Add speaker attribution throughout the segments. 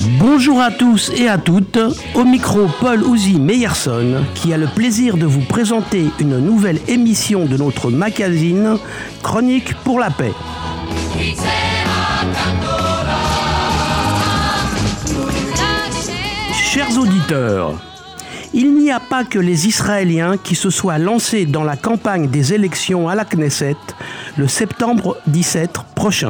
Speaker 1: Bonjour à tous et à toutes, au micro Paul Ouzy Meyerson qui a le plaisir de vous présenter une nouvelle émission de notre magazine Chronique pour la paix. Chers auditeurs, il n'y a pas que les Israéliens qui se soient lancés dans la campagne des élections à la Knesset le septembre 17 prochain.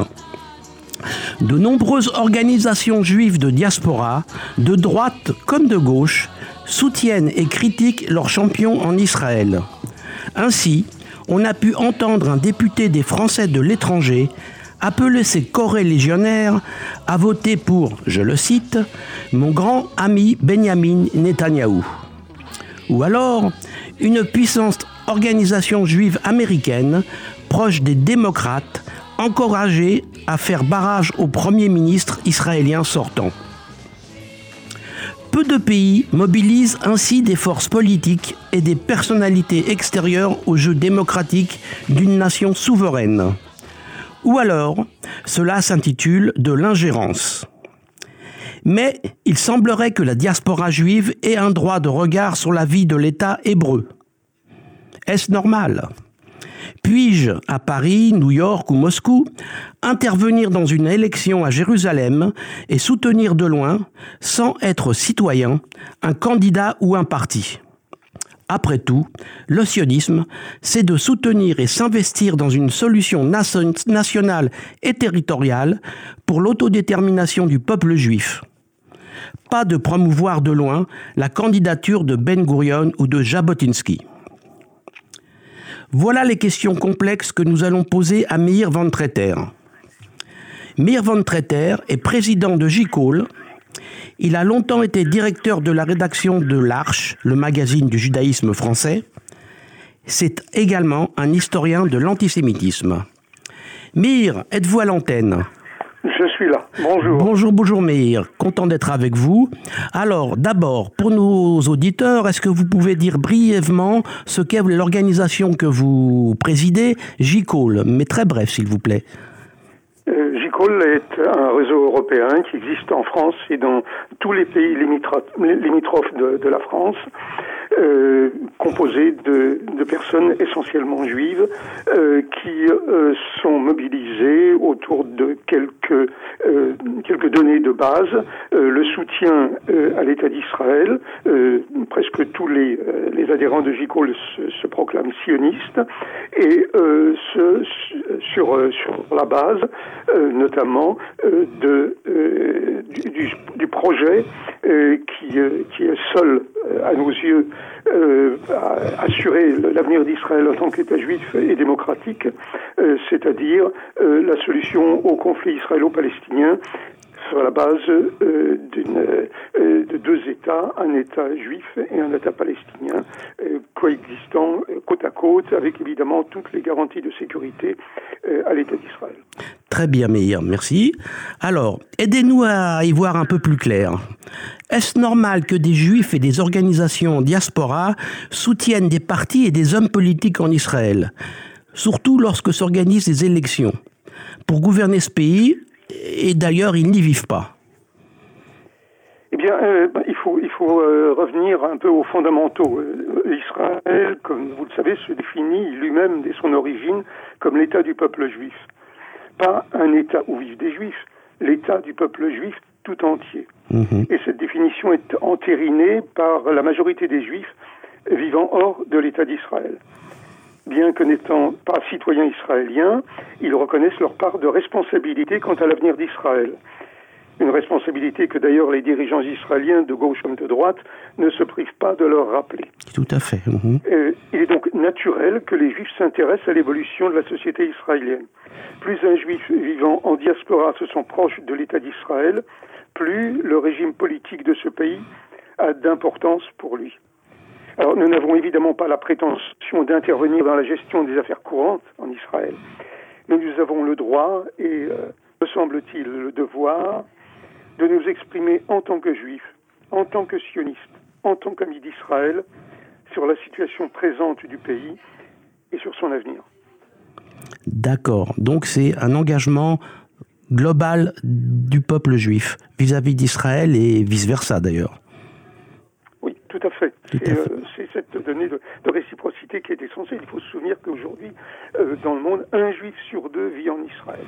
Speaker 1: De nombreuses organisations juives de diaspora, de droite comme de gauche, soutiennent et critiquent leurs champions en Israël. Ainsi, on a pu entendre un député des Français de l'étranger appeler ses corélégionnaires à voter pour, je le cite, « mon grand ami Benjamin Netanyahou ». Ou alors, une puissante organisation juive américaine, proche des démocrates, encouragée à faire barrage au Premier ministre israélien sortant. Peu de pays mobilisent ainsi des forces politiques et des personnalités extérieures au jeu démocratique d'une nation souveraine. Ou alors, cela s'intitule de l'ingérence. Mais il semblerait que la diaspora juive ait un droit de regard sur la vie de l'État hébreu. Est-ce normal ? Puis-je, à Paris, New York ou Moscou, intervenir dans une élection à Jérusalem et soutenir de loin, sans être citoyen, un candidat ou un parti ? Après tout, le sionisme, c'est de soutenir et s'investir dans une solution nationale et territoriale pour l'autodétermination du peuple juif. Pas de promouvoir de loin la candidature de Ben Gurion ou de Jabotinsky. Voilà les questions complexes que nous allons poser à Meir van Tretter. Meir van Tretter est président de J-Call. Il a longtemps été directeur de la rédaction de l'Arche, le magazine du judaïsme français. C'est également un historien de l'antisémitisme. Meir, êtes-vous à l'antenne ?
Speaker 2: Je suis là. Bonjour.
Speaker 1: Bonjour Meir. Content d'être avec vous. Alors, d'abord, pour nos auditeurs, est-ce que vous pouvez dire brièvement ce qu'est l'organisation que vous présidez, J-Call, mais très bref, s'il vous plaît.
Speaker 2: J-Call est un réseau européen qui existe en France et dans tous les pays limitrophes de la France, composé de personnes essentiellement juives qui sont mobilisées autour de quelques données de base, le soutien à l'État d'Israël. Presque tous les adhérents de J-Call se proclament sionistes et sur la base notamment du projet qui est seul à nos yeux à assurer l'avenir d'Israël en tant qu'État juif et démocratique, c'est-à-dire la solution au conflit israélo-palestinien sur la base de deux États, un État juif et un État palestinien, coexistant côte à côte, avec évidemment toutes les garanties de sécurité à l'État d'Israël.
Speaker 1: Très bien, Meir, merci. Alors, aidez-nous à y voir un peu plus clair. Est-ce normal que des juifs et des organisations en diaspora soutiennent des partis et des hommes politiques en Israël, surtout lorsque s'organisent des élections, pour gouverner ce pays? Et d'ailleurs, ils n'y vivent pas.
Speaker 2: Eh bien, il faut revenir un peu aux fondamentaux. Israël, comme vous le savez, se définit lui-même dès son origine comme l'État du peuple juif. Pas un État où vivent des juifs, l'État du peuple juif tout entier. Et cette définition est entérinée par la majorité des juifs vivant hors de l'État d'Israël. Bien que n'étant pas citoyens israéliens, ils reconnaissent leur part de responsabilité quant à l'avenir d'Israël. Une responsabilité que d'ailleurs les dirigeants israéliens de gauche comme de droite ne se privent pas de leur rappeler.
Speaker 1: Tout à fait.
Speaker 2: Il est donc naturel que les juifs s'intéressent à l'évolution de la société israélienne. Plus un juif vivant en diaspora se sent proche de l'État d'Israël, plus le régime politique de ce pays a d'importance pour lui. Alors, nous n'avons évidemment pas la prétention d'intervenir dans la gestion des affaires courantes en Israël, mais nous avons le droit et, me semble-t-il, le devoir de nous exprimer en tant que juifs, en tant que sionistes, en tant qu'amis d'Israël, sur la situation présente du pays et sur son avenir.
Speaker 1: D'accord. Donc c'est un engagement globale du peuple juif vis-à-vis d'Israël et vice-versa d'ailleurs.
Speaker 2: Oui, tout à fait. C'est cette donnée de réciprocité qui est essentielle. Il faut se souvenir qu'aujourd'hui, dans le monde, un juif sur deux vit en Israël.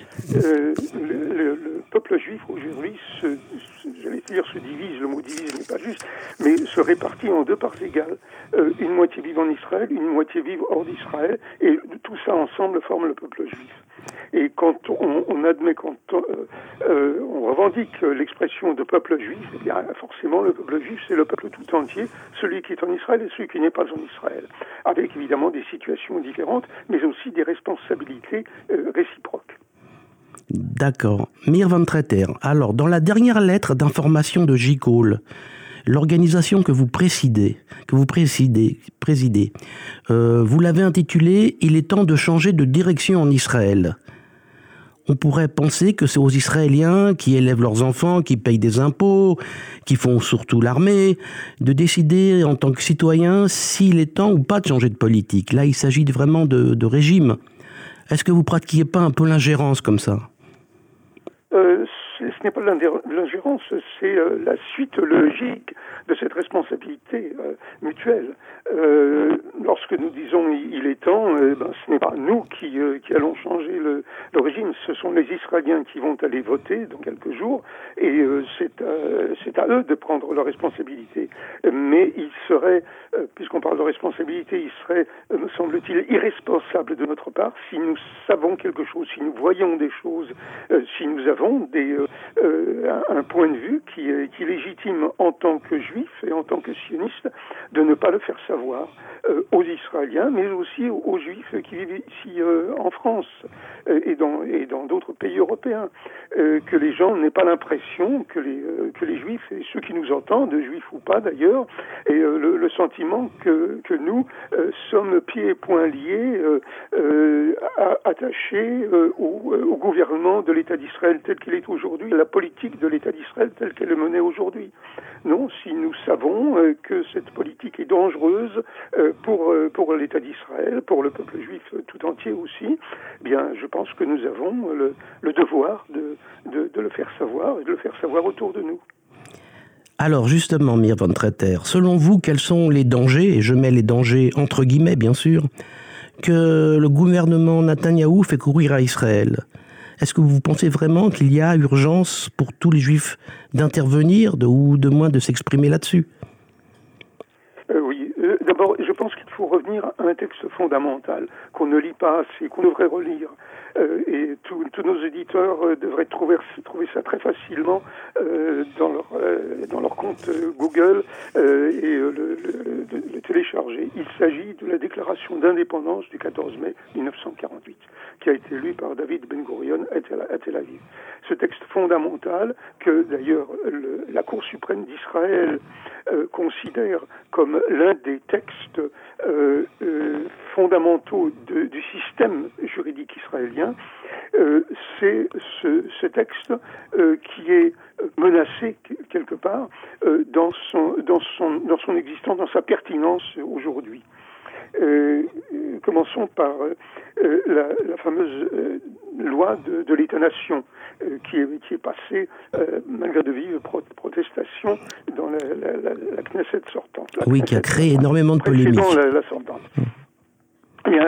Speaker 2: Le peuple juif aujourd'hui se divise, le mot divise n'est pas juste, mais se répartit en deux parts égales. Une moitié vive en Israël, une moitié vive hors d'Israël, et tout ça ensemble forme le peuple juif. Et quand on admet, quand on revendique l'expression de peuple juif, eh bien forcément le peuple juif c'est le peuple tout entier, celui qui est en Israël et celui qui n'est pas en Israël, avec évidemment des situations différentes, mais aussi des responsabilités réciproques.
Speaker 1: D'accord. Meir van Tretter, alors dans la dernière lettre d'information de J. Cole, l'organisation que vous présidez, vous l'avez intitulée « Il est temps de changer de direction en Israël ». On pourrait penser que c'est aux Israéliens qui élèvent leurs enfants, qui payent des impôts, qui font surtout l'armée, de décider en tant que citoyens s'il est temps ou pas de changer de politique. Là, il s'agit vraiment de régime. Est-ce que vous pratiquez pas un peu l'ingérence comme ça ?
Speaker 2: Ce n'est pas l'ingérence, c'est la suite logique de cette responsabilité mutuelle. Lorsque nous disons il est temps, ce n'est pas nous qui allons changer le régime, ce sont les Israéliens qui vont aller voter dans quelques jours, et c'est à eux de prendre leurs responsabilités. Mais il serait, puisqu'on parle de responsabilité, il serait, me semble-t-il, irresponsable de notre part si nous savons quelque chose, si nous voyons des choses, si nous avons un point de vue qui est légitime en tant que juif et en tant que sioniste, de ne pas le faire savoir aux Israéliens, mais aussi aux Juifs qui vivent ici en France et dans d'autres pays européens, que les gens n'aient pas l'impression que les Juifs, et ceux qui nous entendent, Juifs ou pas d'ailleurs, aient le sentiment que nous sommes pieds et poings liés, attachés au gouvernement de l'État d'Israël tel qu'il est aujourd'hui, à la politique de l'État d'Israël telle qu'elle est menée aujourd'hui. Non, si nous savons que cette politique est dangereuse pour l'État d'Israël, pour le peuple juif tout entier aussi, eh bien, je pense que nous avons le devoir de le faire savoir et de le faire savoir autour de nous.
Speaker 1: Alors justement, Meir van Tretter, selon vous, quels sont les dangers, et je mets les dangers entre guillemets bien sûr, que le gouvernement Netanyahou fait courir à Israël ? Est-ce que vous pensez vraiment qu'il y a urgence pour tous les Juifs d'intervenir ou de moins de s'exprimer là-dessus ?
Speaker 2: Oui. D'abord, je pense qu'il faut revenir à un texte fondamental qu'on ne lit pas assez, qu'on devrait relire. Et tous nos éditeurs devraient trouver ça très facilement dans leur compte Google et le télécharger. Il s'agit de la déclaration d'indépendance du 14 mai 1948, qui a été lue par David Ben Gurion à Tel Aviv. Ce texte fondamental que d'ailleurs la Cour suprême d'Israël considère comme l'un des textes fondamentaux du système juridique israélien, c'est ce texte qui est menacé quelque part dans son existence, dans sa pertinence aujourd'hui. Commençons par la fameuse loi de l'État-nation qui est passée malgré de vives protestations dans la Knesset sortante.
Speaker 1: Oui, qui a créé énormément de polémiques.
Speaker 2: La sortante. Bien,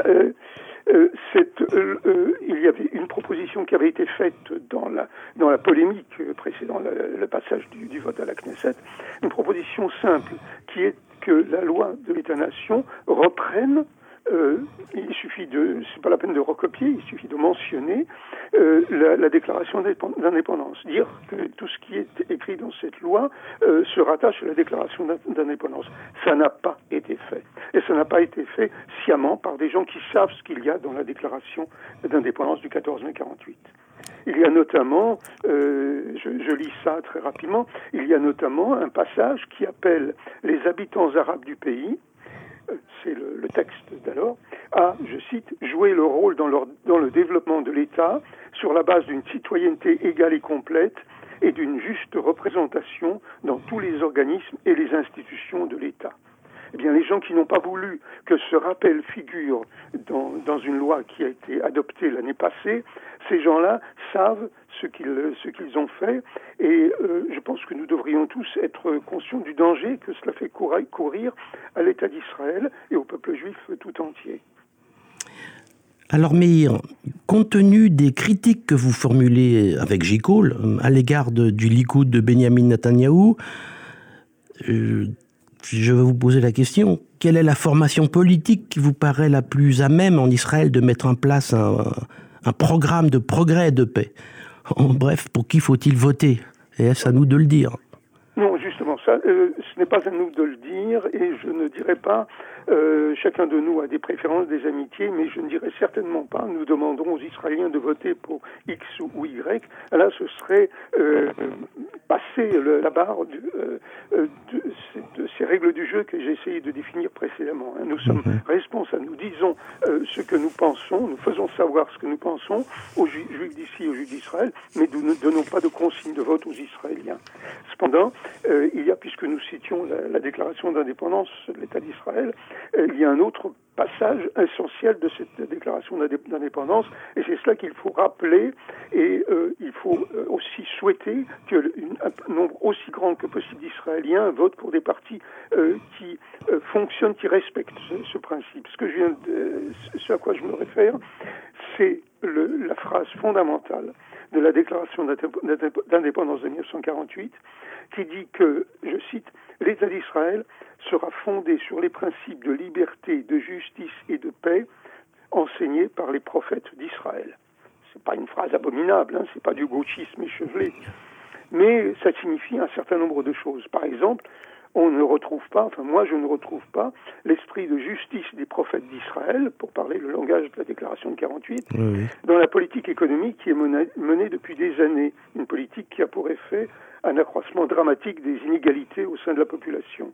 Speaker 2: il y avait une proposition qui avait été faite dans la polémique précédant le passage du vote à la Knesset, une proposition simple qui est que la loi de l'État-nation reprenne, c'est pas la peine de recopier, il suffit de mentionner la déclaration d'indépendance, dire que tout ce qui est écrit dans cette loi se rattache à la déclaration d'indépendance. Ça n'a pas été fait. Et ça n'a pas été fait sciemment par des gens qui savent ce qu'il y a dans la déclaration d'indépendance du 14 mai 48. Il y a notamment, je lis ça très rapidement, il y a notamment un passage qui appelle les habitants arabes du pays, c'est le texte d'alors, à, je cite, jouer le rôle dans le développement de l'État sur la base d'une citoyenneté égale et complète et d'une juste représentation dans tous les organismes et les institutions de l'État. Eh bien, les gens qui n'ont pas voulu que ce rappel figure dans une loi qui a été adoptée l'année passée, ces gens-là savent ce qu'ils ont fait. Et je pense que nous devrions tous être conscients du danger que cela fait courir à l'État d'Israël et au peuple juif tout entier.
Speaker 1: Alors Meir, compte tenu des critiques que vous formulez avec J. Cole à l'égard du Likoud de Benjamin Netanyahou, je vais vous poser la question. Quelle est la formation politique qui vous paraît la plus à même en Israël de mettre en place un programme de progrès et de paix? En bref, pour qui faut-il voter? Et est-ce à nous de le dire?
Speaker 2: Non, justement, ça, ce n'est pas à nous de le dire, et je ne dirais pas chacun de nous a des préférences, des amitiés, mais je ne dirais certainement pas nous demandons aux Israéliens de voter pour X ou Y. Là, ce serait passer la barre de ces règles du jeu que j'ai essayé de définir précédemment. Nous sommes responsables, nous disons ce que nous pensons, nous faisons savoir ce que nous pensons aux Juifs d'ici, aux Juifs d'Israël, mais nous ne donnons pas de consigne de vote aux Israéliens. Cependant, il y a, puisque nous citions la déclaration d'indépendance de l'État d'Israël, il y a un autre passage essentiel de cette déclaration d'indépendance, et c'est cela qu'il faut rappeler, et il faut aussi souhaiter qu'un nombre aussi grand que possible d'Israéliens votent pour des partis qui fonctionnent, qui respectent ce principe. Ce à quoi je me réfère, c'est la phrase fondamentale de la déclaration d'indépendance de 1948, qui dit que, je cite, « L'État d'Israël sera fondé sur les principes de liberté, de justice et de paix enseignés par les prophètes d'Israël ». C'est pas une phrase abominable, c'est pas du gauchisme échevelé, mais ça signifie un certain nombre de choses. Par exemple, on ne retrouve pas, moi je ne retrouve pas l'esprit de justice des prophètes d'Israël, pour parler le langage de la déclaration de 48, dans la politique économique qui est menée depuis des années. Une politique qui a pour effet un accroissement dramatique des inégalités au sein de la population.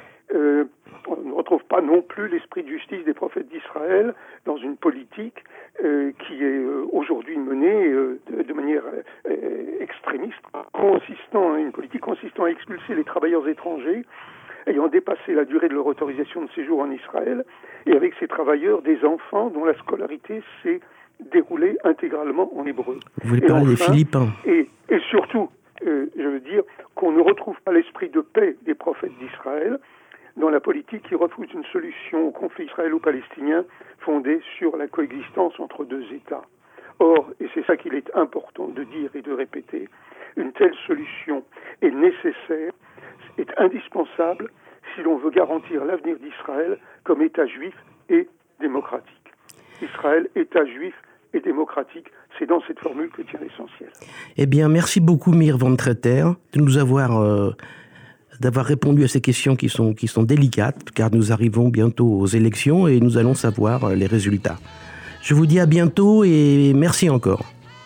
Speaker 2: On ne retrouve pas non plus l'esprit de justice des prophètes d'Israël dans une politique qui est aujourd'hui menée de manière extrémiste, une politique consistant à expulser les travailleurs étrangers ayant dépassé la durée de leur autorisation de séjour en Israël, et avec ces travailleurs des enfants dont la scolarité s'est déroulée intégralement en hébreu.
Speaker 1: Vous voulez parler des Philippins.
Speaker 2: Et surtout, je veux dire qu'on ne retrouve pas l'esprit de paix des prophètes d'Israël dans la politique qui refuse une solution au conflit israélo-palestinien fondée sur la coexistence entre deux États. Or, et c'est ça qu'il est important de dire et de répéter, une telle solution est nécessaire, est indispensable si l'on veut garantir l'avenir d'Israël comme État juif et démocratique. Israël, État juif et démocratique, c'est dans cette formule que tient l'essentiel.
Speaker 1: Eh bien, merci beaucoup Meir van Tretter de nous avoir d'avoir répondu à ces questions qui sont délicates, car nous arrivons bientôt aux élections et nous allons savoir les résultats. Je vous dis à bientôt et merci encore.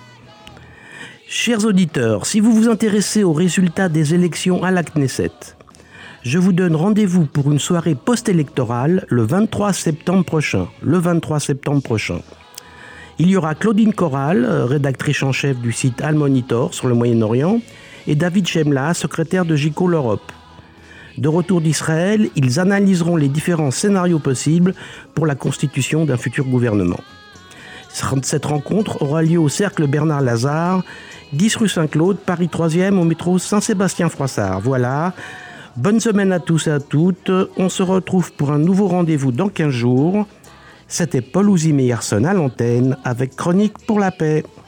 Speaker 1: Chers auditeurs, si vous vous intéressez aux résultats des élections à la Knesset, je vous donne rendez-vous pour une soirée post-électorale le 23 septembre prochain. Il y aura Claudine Corral, rédactrice en chef du site Al Monitor sur le Moyen-Orient, et David Shemla, secrétaire de J. Cole Europe. De retour d'Israël, ils analyseront les différents scénarios possibles pour la constitution d'un futur gouvernement. Cette rencontre aura lieu au Cercle Bernard Lazare, 10 rue Saint-Claude, Paris 3e, au métro Saint-Sébastien-Froissart. Voilà, bonne semaine à tous et à toutes. On se retrouve pour un nouveau rendez-vous dans 15 jours. C'était Paul Ouzime Yarson à l'antenne avec Chronique pour la paix.